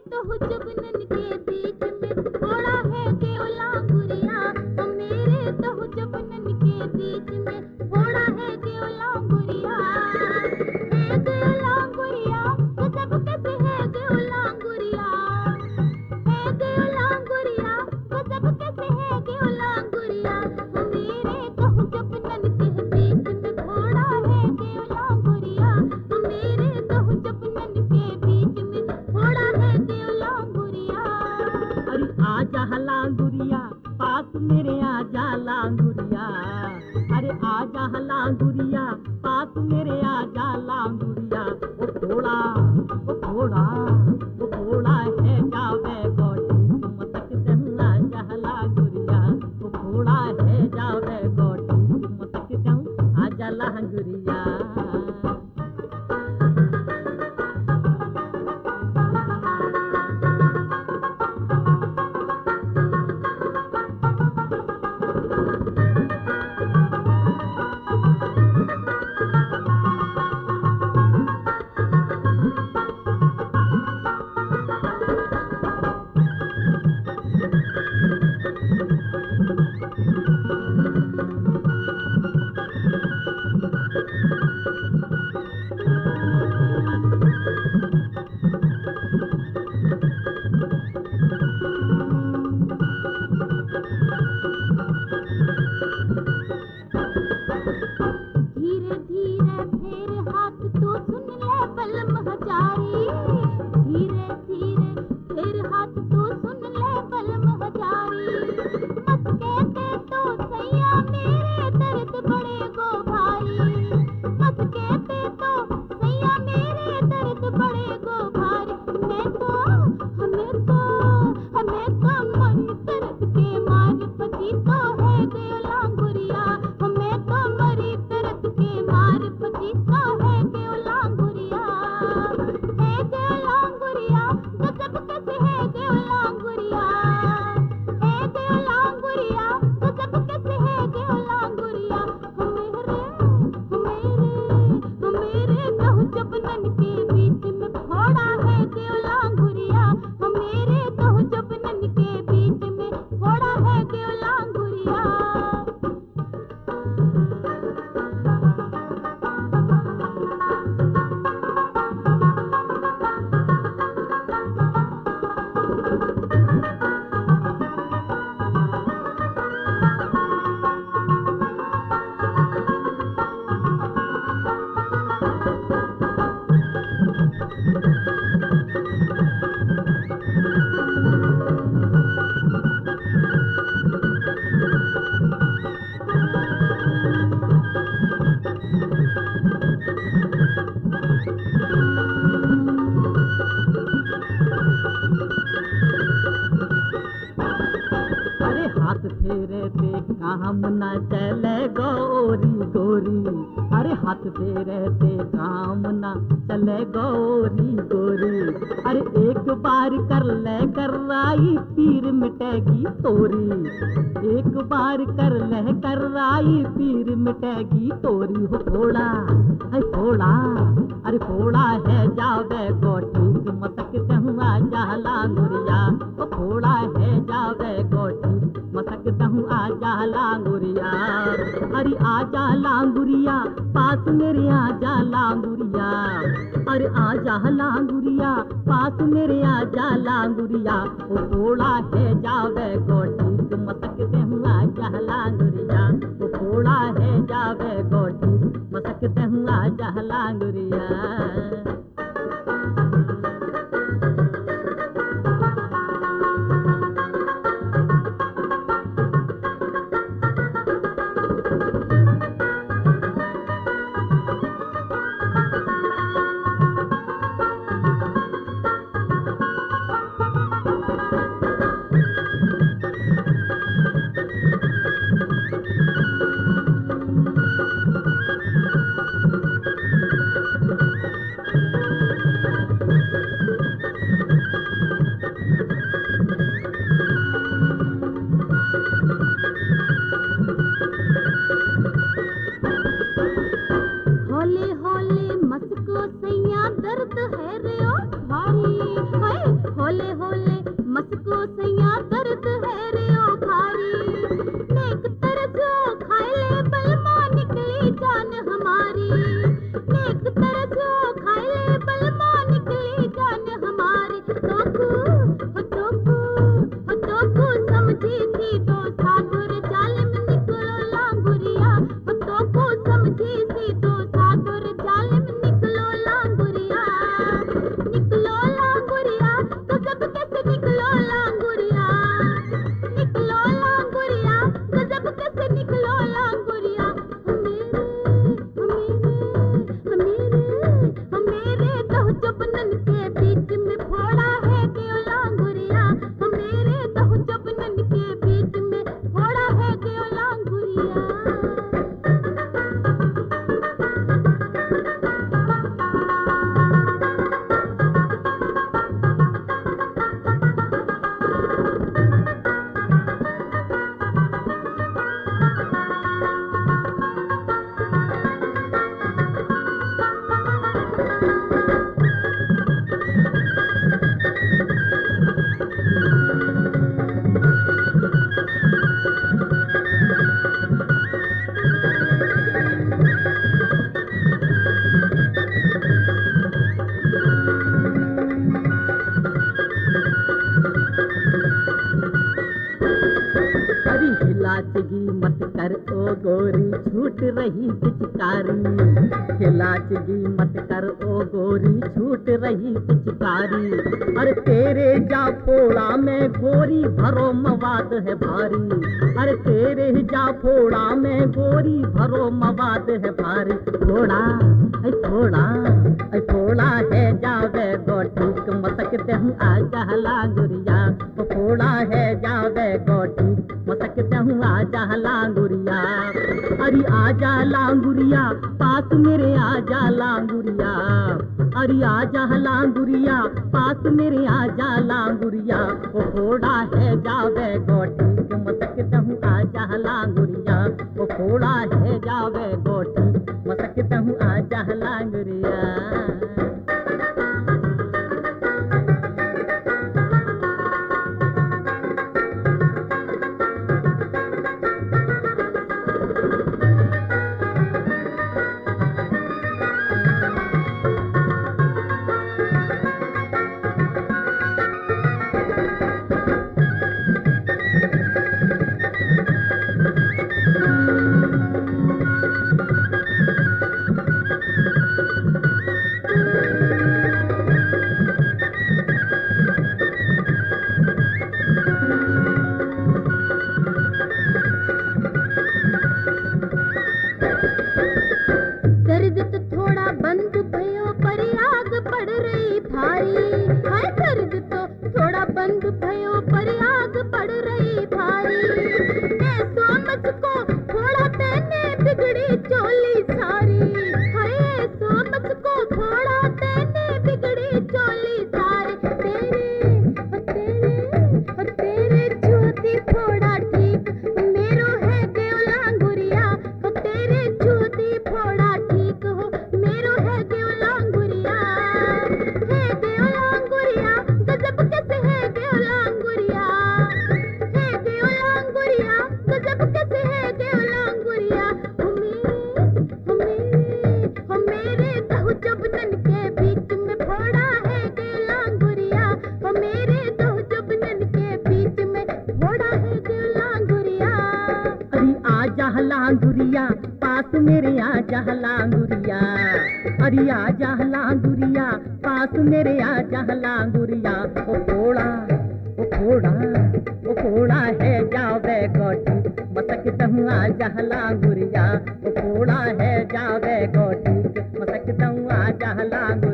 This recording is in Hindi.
तो हुजबनन के बीच में थोड़ा है के उलांगुरिया, ओ मेरे तो हुजबनन के बीच में थोड़ा है के उलांगुरिया, है के उलांगुरिया, गजब कैसे है के उलांगुरिया, है के उलांगुरिया, गजब कैसे है के उलांगुरिया, ओ मेरे तो हुजबनन के बीच में थोड़ा है के उलांगुरिया, ओ मेरे तो हुजबनन के बीच में थोड़ा है के उलांगुरिया। अरे आजा लांगुरिया पास मेरे आजा लांगुरिया, अरे आजा लांगुरिया पास मेरे आजा लांगुरिया, ओ थोड़ा ओ थोड़ा ओ थोड़ा है जावे गोटी मतक दंगा आजा लांगुरिया, ओ थोड़ा है जावे गोटी मतक दंगा आजा लांगुरिया। धीरे धीरे फेर हाथ तू सुन ले बलम हजारी, धीरे धीरे फेर हाथ तू सुन ले बलम हजारी, मस्के ते तो सैया मेरे दर्द बड़े गो भारी, मस्के ते तो सैया मेरे दर्द बड़े गो भारी, हमें तो मन दर्द के मार पची तो है गयो लांगुरिया, हमें तो मरी दर्द के मार पची तो है गयो लांगुरिया, है गयो लांगुरिया, गजब कैसे है गयो लांगुरिया, है गयो लांगुरिया, गजब कैसे है गयो लांगुरिया, हमेरे तो हुजबनन के बीच में थोड़ा है गयो लांगुरिया, हमेरे तो हुजबनन के बीच में थोड़ा है गयो लांगुरिया। अरे हाथ फेरे ते काम न चले गौरी गोरी, अरे हाथ फेरे ते काम न चले गौरी गोरी, अरे एक बार कर ले कराई पीर मिटेगी तोरी, एक बार कर ले कराई पीर मिटेगी तोरी, हो फोड़ा है फोड़ा, अरे फोड़ा है जावे गोटी मतक दहुआ जाला गुरिया, ओ फोड़ा है जावे गोटी मतक दहु आजा लांगुरिया, अरे आजा लांगुरिया पास मेरे आजा लांगुरिया, अरे आजा लांगुरिया पास मेरे आजा लांगुरिया, ओ थोड़ा है जावे गोटी मतक दहु आजा लांगुरिया, ओ थोड़ा है जावे गोटी मतक दहु आजा लांगुरिया। गोरी छूट रही पिचकारी, खिलाचगी मत कर ओ गोरी छूट रही पिचकारी। अरे तेरे जा फोड़ा में गोरी भरो मवाद है भारी, अरे तेरे जा फोड़ा में गोरी भरो मवाद है भारी। फोड़ा फोड़ा है जावे गोटी मसकते हूँ आजा लांगुरिया, फोड़ा है जावे गोटी मसकते हूँ आजा लांगुरिया। अरे आजा लांगुरिया पास मेरे आजा लांगुरिया, अरे आजा लांगुरिया पास मेरे आजा लांगुरिया। ओ फोड़ा है जावे गोटी मसकते हूँ आजा लांगुरिया, ओ फोड़ा है जावे गोटी मसकते हूँ आजा लांगुरिया। दर्द तो थोड़ा बंद भयो पर आग पड़ रही भारी, हाय दर्द तो थोड़ा बंद भयो पर आग पड़ रही भारी। ऐसो मुझको थोड़ा तेने बिगड़ी चोली सारी, हाय ऐसो मुझको थोड़ा तेने बिगड़ी चोली सारी। तेरे ज्योति फोड़ा ठीक मेरो है देव लांगुरिया, तेरे ज्योति फोड़ा ठीक हो मेरो है देव लांगुरिया। है देव लांगुरिया गजब कैसे है देव लांगुरिया, है देव लांगुरिया गजब कैसे है देव लांगुरिया। हो मेरे दहु जबनन के बीच में फोड़ा है देव लांगुरिया, हो मेरे दहु जबनन के बीच में फोड़ा है देव लांगुरिया। अरे आजा लांगुरिया पास मेरे आजा लांगुरिया, अरे आजा लांगुरिया पास मेरे आजा लांगुरिया। ओ फोड़ा है जावे गोटी मसकते हूँ आजा लांगुरिया, ओ फोड़ा है जावे गोटी मसकते हूँ आजा लांगुरिया।